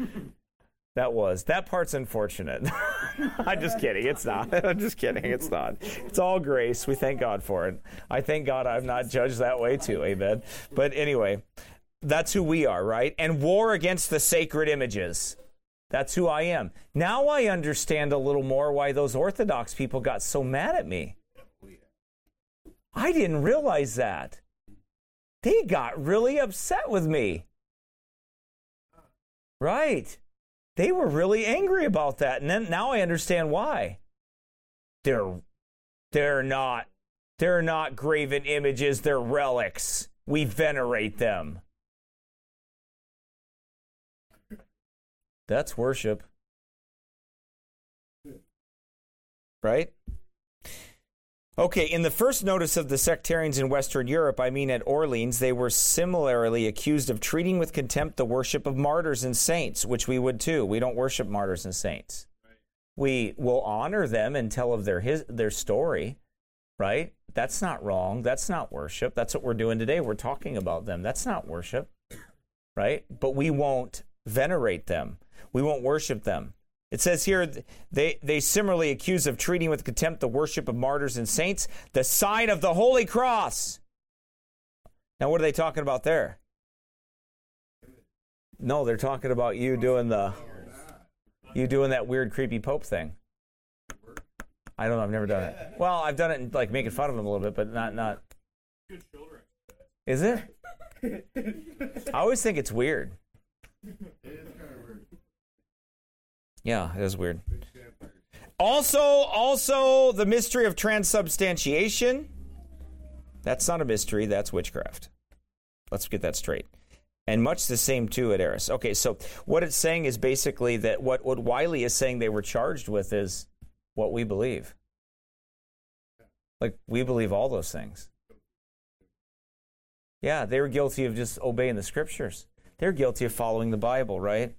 That part's unfortunate. I'm just kidding. It's not. I'm just kidding. It's not. It's all grace. We thank God for it. I thank God I'm not judged that way too. Amen. But anyway, that's who we are, right? And war against the sacred images. That's who I am. Now I understand a little more why those Orthodox people got so mad at me. I didn't realize that. They got really upset with me. Right. They were really angry about that. And then now I understand why. They're not graven images, they're relics. We venerate them. That's worship. Right? Okay, in the first notice of the sectarians in Western Europe, I mean at Orleans, they were similarly accused of treating with contempt the worship of martyrs and saints, which we would too. We don't worship martyrs and saints. Right. We will honor them and tell of their story, right? That's not wrong. That's not worship. That's what we're doing today. We're talking about them. That's not worship, right? But we won't venerate them. We won't worship them. It says here, they similarly accuse of treating with contempt the worship of martyrs and saints, the sign of the Holy Cross. Now, what are they talking about there? No, they're talking about you doing that weird, creepy Pope thing. I don't know. I've never done it. Well, I've done it and like making fun of him a little bit, but not. Good shoulder. Is it? I always think it's weird. Yeah, it is weird. Also, the mystery of transubstantiation. That's not a mystery. That's witchcraft. Let's get that straight. And much the same, too, at Eris. Okay, so what it's saying is basically that what Wiley is saying they were charged with is what we believe. Like, we believe all those things. Yeah, they were guilty of just obeying the Scriptures. They're guilty of following the Bible, right?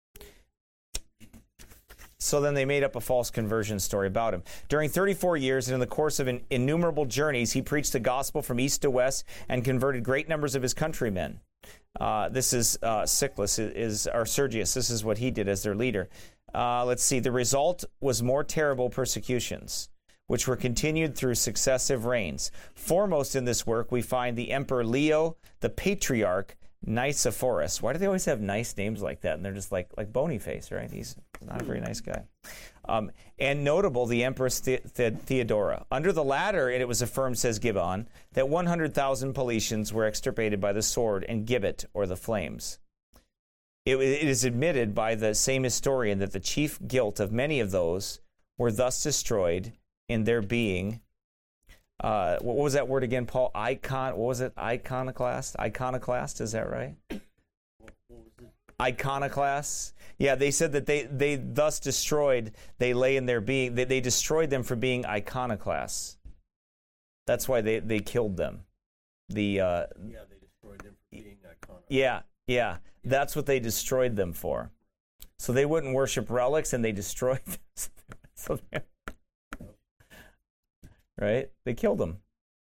So then they made up a false conversion story about him. During 34 years and in the course of innumerable journeys, he preached the gospel from east to west and converted great numbers of his countrymen. This is Cyclus, or Sergius. This is what he did as their leader. Let's see. The result was more terrible persecutions, which were continued through successive reigns. Foremost in this work, we find the Emperor Leo, the Patriarch, Nicephorus. Why do they always have nice names like that? And they're just like Bonyface, right? He's not a very nice guy. And notable, the Empress Theodora. Under the latter, it was affirmed, says Gibbon, that 100,000 Paulicians were extirpated by the sword and gibbet, or the flames. It is admitted by the same historian that the chief guilt of many of those were thus destroyed in their being. What was that word again, Paul? What was it? Iconoclast? Iconoclast, is that right? Iconoclasts. Yeah, they said that they thus destroyed, they lay in their being, they destroyed them for being iconoclasts. That's why they killed them. They destroyed them for being iconoclasts. Yeah, that's what they destroyed them for. So they wouldn't worship relics, and they destroyed them. So, right? They killed them.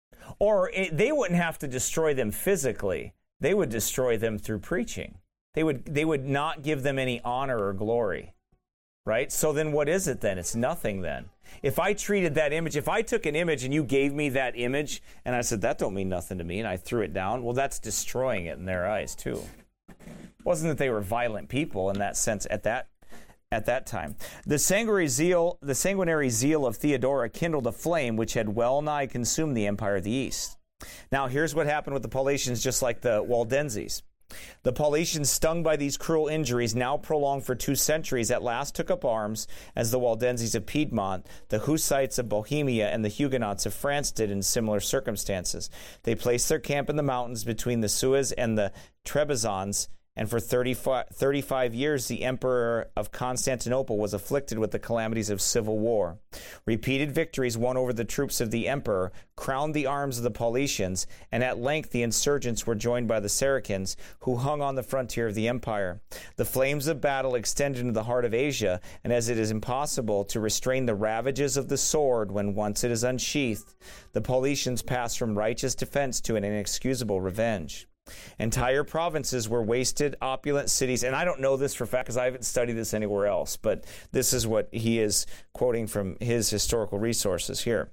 Or they wouldn't have to destroy them physically. They would destroy them through preaching. They would not give them any honor or glory. Right? So then what is it then? It's nothing then. If I treated that image, if I took an image and you gave me that image and I said, that don't mean nothing to me, and I threw it down, well, that's destroying it in their eyes too. It wasn't that they were violent people in that sense at that time. The sanguinary zeal of Theodora kindled a flame which had well nigh consumed the empire of the East. Now, here's what happened with the Paulicians, just like the Waldenses. The Paulicians, stung by these cruel injuries, now prolonged for 2 centuries, at last took up arms, as the Waldenses of Piedmont, the Hussites of Bohemia, and the Huguenots of France did in similar circumstances. They placed their camp in the mountains between the Suez and the Trebizonds, and for 35 years the Emperor of Constantinople was afflicted with the calamities of civil war. Repeated victories won over the troops of the emperor crowned the arms of the Paulicians, and at length the insurgents were joined by the Saracens, who hung on the frontier of the empire. The flames of battle extended into the heart of Asia, and as it is impossible to restrain the ravages of the sword when once it is unsheathed, the Paulicians passed from righteous defense to an inexcusable revenge. Entire provinces were wasted, opulent cities, and I don't know this for a fact because I haven't studied this anywhere else, but this is what he is quoting from his historical resources here.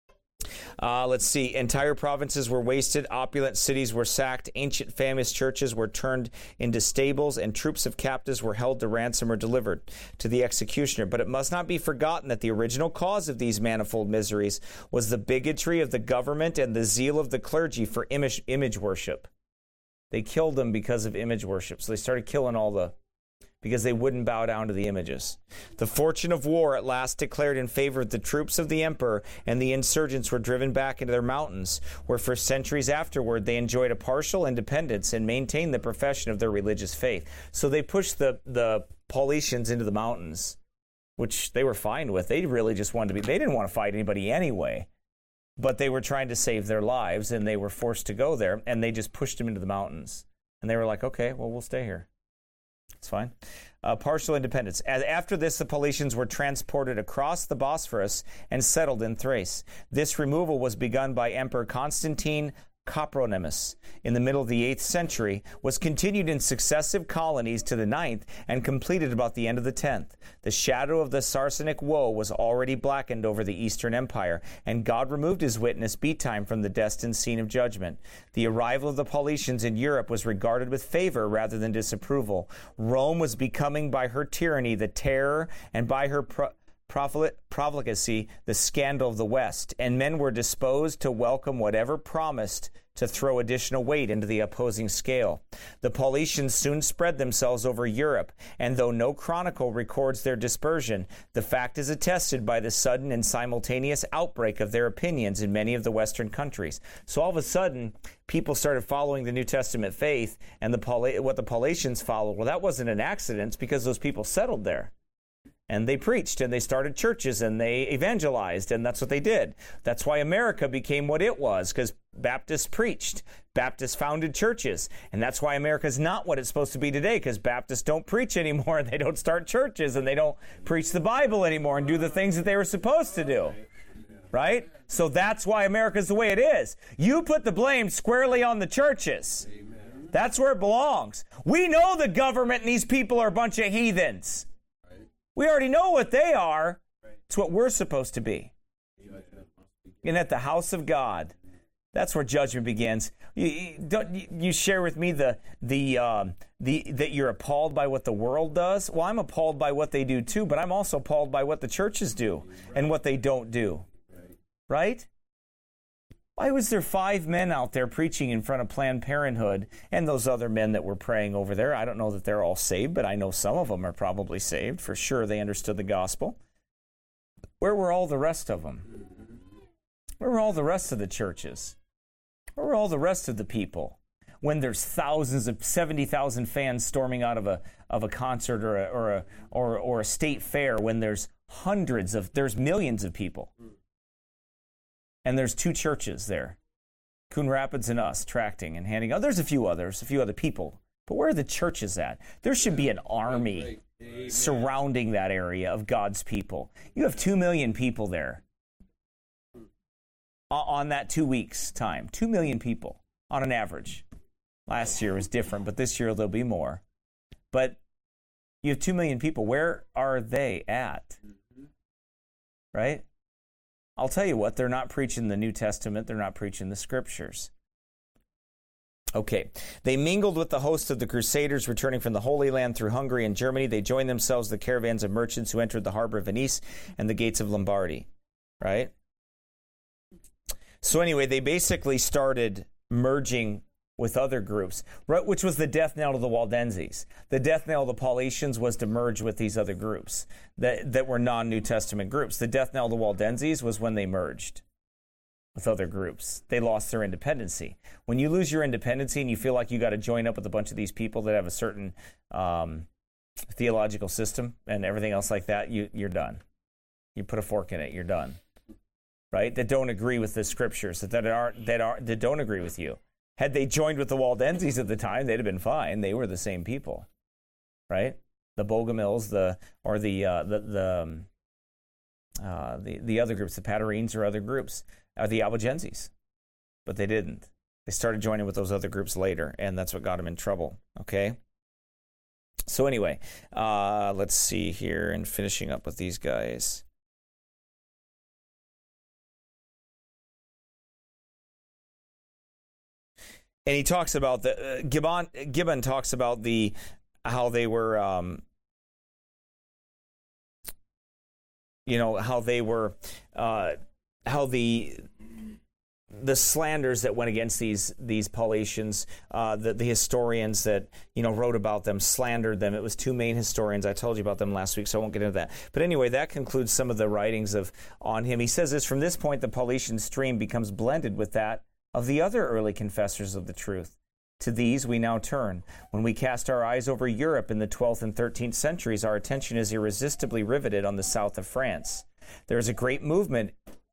Let's see. Entire provinces were wasted, opulent cities were sacked, ancient famous churches were turned into stables, and troops of captives were held to ransom or delivered to the executioner. But it must not be forgotten that the original cause of these manifold miseries was the bigotry of the government and the zeal of the clergy for image worship. They killed them because of image worship. So they started killing because they wouldn't bow down to the images. The fortune of war at last declared in favor of the troops of the emperor, and the insurgents were driven back into their mountains, where for centuries afterward they enjoyed a partial independence and maintained the profession of their religious faith. So they pushed the Paulicians into the mountains, which they were fine with. They really just wanted to be, they didn't want to fight anybody anyway. But they were trying to save their lives, and they were forced to go there, and they just pushed them into the mountains. And they were like, okay, well, we'll stay here. It's fine. Partial independence. After this, the Paulicians were transported across the Bosphorus and settled in Thrace. This removal was begun by Emperor Constantine Copronymus in the middle of the 8th century, was continued in successive colonies to the 9th, and completed about the end of the 10th. The shadow of the Saracenic woe was already blackened over the Eastern Empire, and God removed his witness betime from the destined scene of judgment. The arrival of the Paulicians in Europe was regarded with favor rather than disapproval. Rome was becoming by her tyranny the terror, and by her profligacy the scandal of the West, and men were disposed to welcome whatever promised to throw additional weight into the opposing scale. The Paulicians soon spread themselves over Europe, and though no chronicle records their dispersion, the fact is attested by the sudden and simultaneous outbreak of their opinions in many of the Western countries. So all of a sudden, people started following the New Testament faith, and what the Paulicians followed, well, that wasn't an accident. It's because those people settled there. And they preached, and they started churches, and they evangelized, and that's what they did. That's why America became what it was, because Baptists preached. Baptists founded churches. And that's why America is not what it's supposed to be today, because Baptists don't preach anymore, and they don't start churches, and they don't preach the Bible anymore and do the things that they were supposed to do. Right? So that's why America is the way it is. You put the blame squarely on the churches. That's where it belongs. We know the government and these people are a bunch of heathens. We already know what they are. It's what we're supposed to be. And at the house of God, that's where judgment begins. You share with me that you're appalled by what the world does. Well, I'm appalled by what they do too, but I'm also appalled by what the churches do and what they don't do. Right? Why was there 5 men out there preaching in front of Planned Parenthood and those other men that were praying over there? I don't know that they're all saved, but I know some of them are probably saved. For sure, they understood the gospel. Where were all the rest of them? Where were all the rest of the churches? Where were all the rest of the people? When there's thousands of 70,000 fans storming out of a concert or a state fair, when there's there's millions of people. And there's 2 churches there, Coon Rapids and us, tracting and handing out. There's a few other people. But where are the churches at? There should be an army. Amen. surrounding that area of God's people. You have 2 million people there on that 2 weeks time. 2 million people on an average. Last year was different, but this year there'll be more. But you have 2 million people. Where are they at? Right? I'll tell you what, they're not preaching the New Testament. They're not preaching the Scriptures. Okay. They mingled with the host of the Crusaders returning from the Holy Land through Hungary and Germany. They joined themselves to the caravans of merchants who entered the harbor of Venice and the gates of Lombardy. Right? So anyway, they basically started merging with other groups, right, which was the death knell to the Waldenses. The death knell of the Paulicians was to merge with these other groups that were non-New Testament groups. The death knell of the Waldenses was when they merged with other groups. They lost their independency. When you lose your independency and you feel like you got to join up with a bunch of these people that have a certain theological system and everything else like that, you're done. You put a fork in it, you're done. Right? That don't agree with the Scriptures, that don't agree with you. Had they joined with the Waldenses at the time, they'd have been fine. They were the same people, right? The Bogomils, the other groups, the Patarines or other groups, are the Albigenses, but they didn't. They started joining with those other groups later, and that's what got them in trouble. Okay. So anyway, let's see here, and finishing up with these guys. And he talks about Gibbon talks about how they were, how the slanders that went against these Paulicians, the historians that wrote about them slandered them. It was 2 main historians. I told you about them last week, so I won't get into that. But anyway, that concludes some of the writings on him. He says this: from this point, the Paulician stream becomes blended with that of the other early confessors of the truth. To these we now turn. When we cast our eyes over Europe in the 12th and 13th centuries, our attention is irresistibly riveted on the south of France. There is a great movement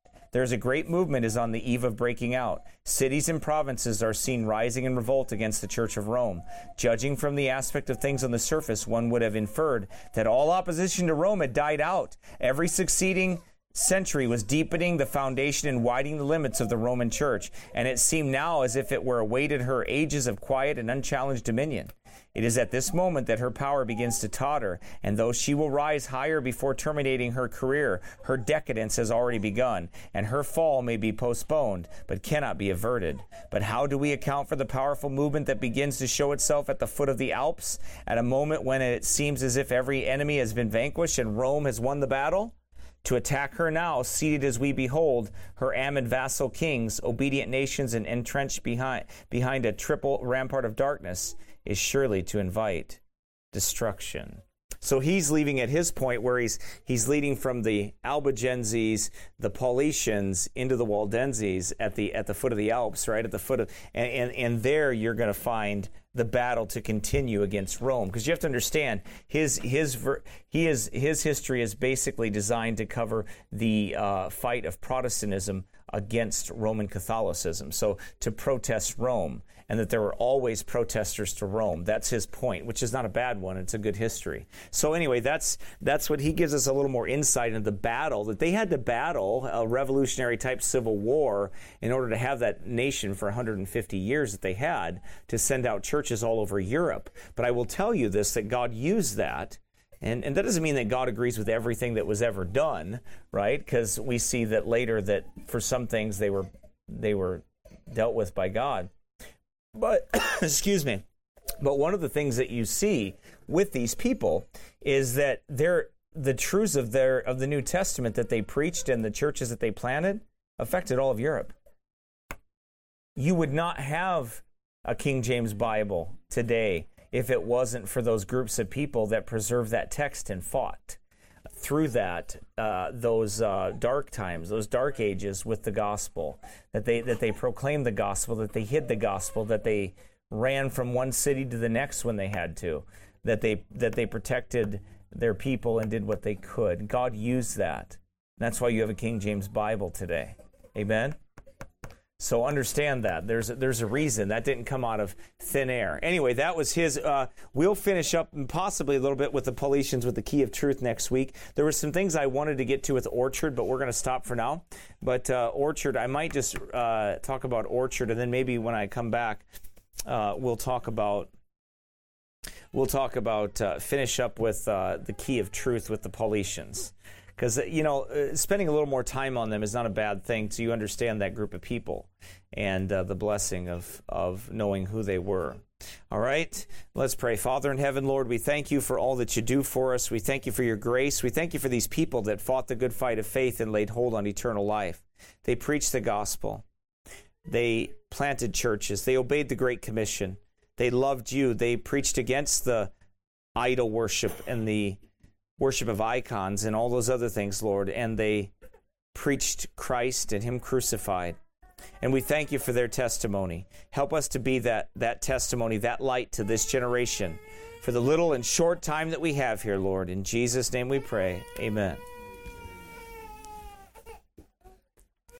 is on the eve of breaking out. Cities and provinces are seen rising in revolt against the Church of Rome. Judging from the aspect of things on the surface, one would have inferred that all opposition to Rome had died out. Every succeeding century was deepening the foundation and widening the limits of the Roman Church, and it seemed now as if it were awaited her ages of quiet and unchallenged dominion. It is at this moment that her power begins to totter, and though she will rise higher before terminating her career, her decadence has already begun, and her fall may be postponed, but cannot be averted. But how do we account for the powerful movement that begins to show itself at the foot of the Alps, at a moment when it seems as if every enemy has been vanquished and Rome has won the battle? To attack her now, seated as we behold, her amid vassal kings, obedient nations, and entrenched behind a triple rampart of darkness, is surely to invite destruction. So he's leaving at his point where he's leading from the Albigenses, the Paulicians, into the Waldenses at the foot of the Alps, right? At the foot of, and there you're going to find the battle to continue against Rome, because you have to understand his history is basically designed to cover the fight of Protestantism against Roman Catholicism. So to protest Rome, and that there were always protesters to Rome. That's his point, which is not a bad one. It's a good history. So anyway, that's what he gives us a little more insight into the battle, that they had to battle a revolutionary type civil war in order to have that nation for 150 years that they had to send out churches all over Europe. But I will tell you this, that God used that. And that doesn't mean that God agrees with everything that was ever done, right? Because we see that later that for some things they were dealt with by God. But, excuse me, but one of the things that you see with these people is that the truths of the New Testament that they preached and the churches that they planted affected all of Europe. You would not have a King James Bible today if it wasn't for those groups of people that preserved that text and fought through those dark times, those dark ages with the gospel, that they proclaimed the gospel, that they hid the gospel, that they ran from one city to the next when they had to, that they protected their people and did what they could. God used that. That's why you have a King James Bible today. Amen? So understand that. There's a reason. That didn't come out of thin air. Anyway, that was his. We'll finish up possibly a little bit with the Paulicians with the key of truth next week. There were some things I wanted to get to with Orchard, but we're going to stop for now. But Orchard, I might just talk about Orchard, and then maybe when I come back, we'll talk about finish up with the key of truth with the Paulicians. Because, spending a little more time on them is not a bad thing so you understand that group of people and the blessing of knowing who they were. All right, let's pray. Father in heaven, Lord, we thank you for all that you do for us. We thank you for your grace. We thank you for these people that fought the good fight of faith and laid hold on eternal life. They preached the gospel. They planted churches. They obeyed the Great Commission. They loved you. They preached against the idol worship and the worship of icons and all those other things, Lord, and they preached Christ and him crucified. And we thank you for their testimony. Help us to be that testimony, that light to this generation for the little and short time that we have here, Lord. In Jesus' name we pray. Amen.